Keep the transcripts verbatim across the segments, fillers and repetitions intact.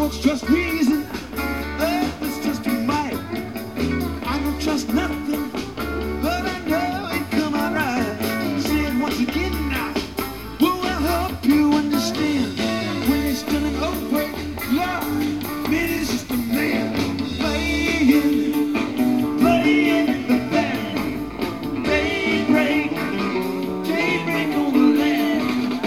folks trust reason, others just might. I don't trust nothing, but I know it come out right. Say it once again now. Well, I'll help you understand. When it's done and over, Lord, man is just a man playing, playing in the band. Daybreak, daybreak on the land.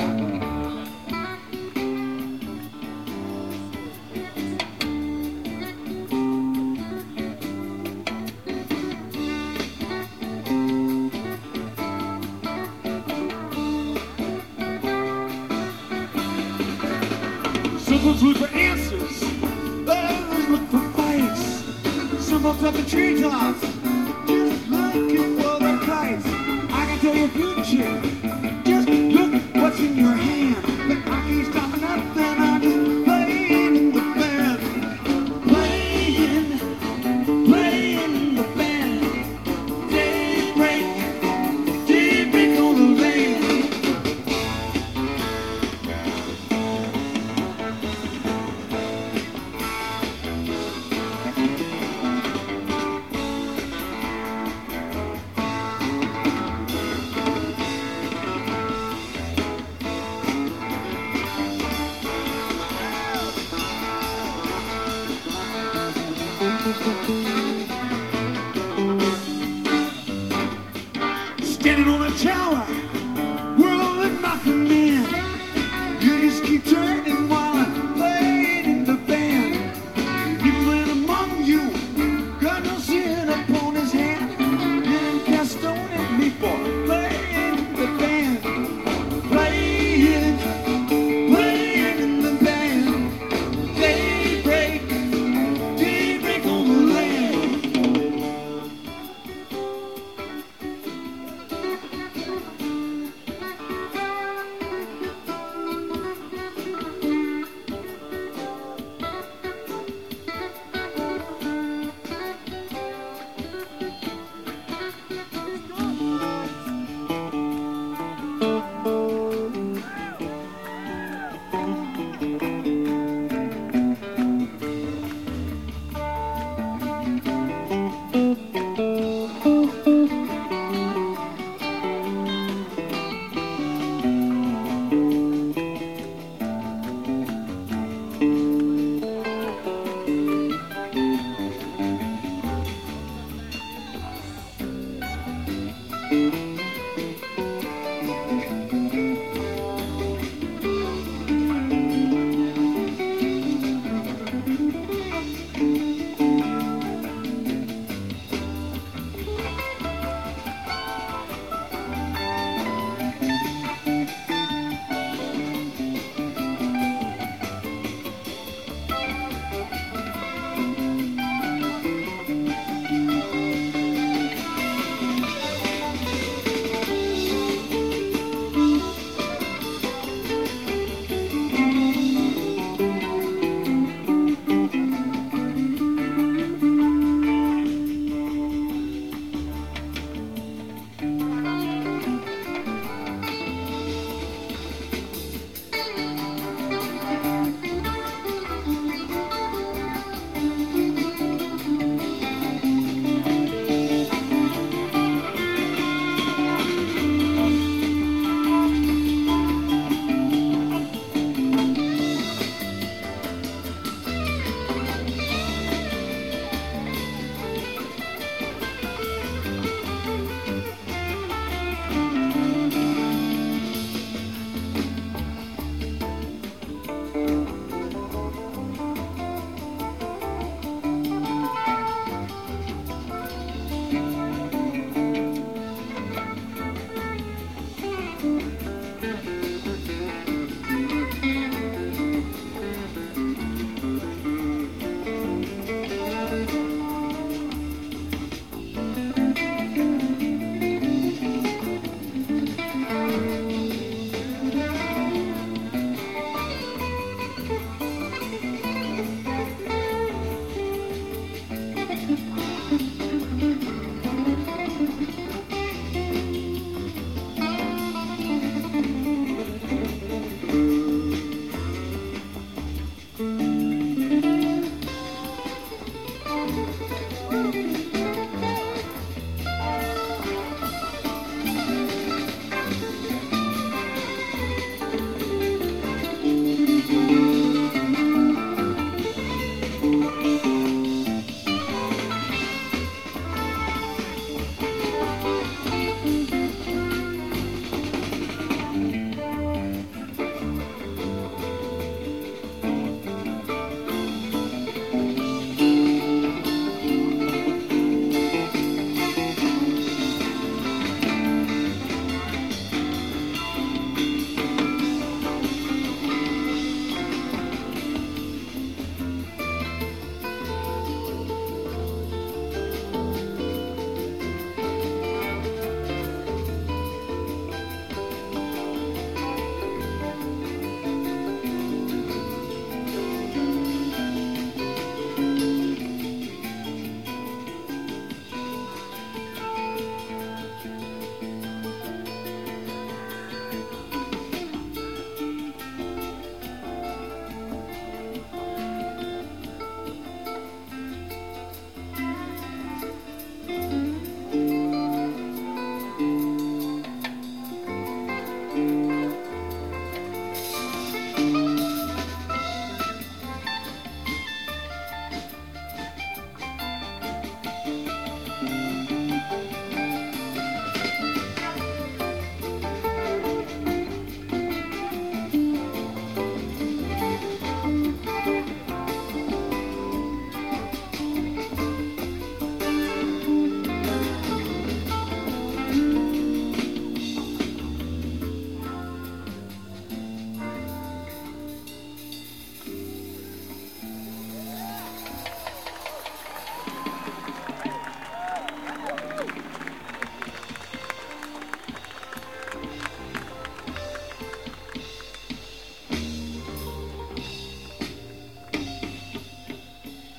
Some folks look for answers, others look for fights. Some folks up in treetops, just looking for their kites. I can tell your future, just look what's in your hand. But I can't stop nothing, I'm just playing in the band. Playing, playing in the band. Daybreak, daybreak on the land. Standing on a tower, world of nothing man. You just keep turning while I'm playing in the band. Even when among you, God will sit upon his hand. And cast stone at me for playing in the band. Playing, playing in the band. Daybreak, daybreak on the land.